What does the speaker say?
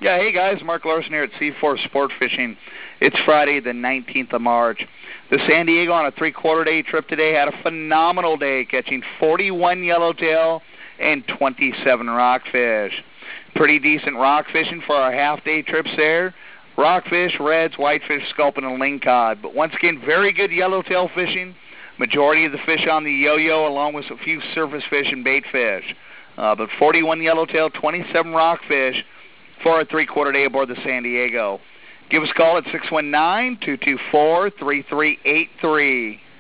Yeah, hey guys, Mark Larson here at C4 Sport Fishing. It's Friday the 19th of March. The San Diego on a three-quarter day trip today had a phenomenal day, catching 41 yellowtail and 27 rockfish. Pretty decent rock fishing for our half-day trips there. Rockfish, reds, whitefish, sculpin, and lingcod. But once again, very good yellowtail fishing. Majority of the fish on the yo-yo, along with a few surface fish and bait fish. But 41 yellowtail, 27 rockfish for a three-quarter day aboard the San Diego. Give us a call at 619-224-3383.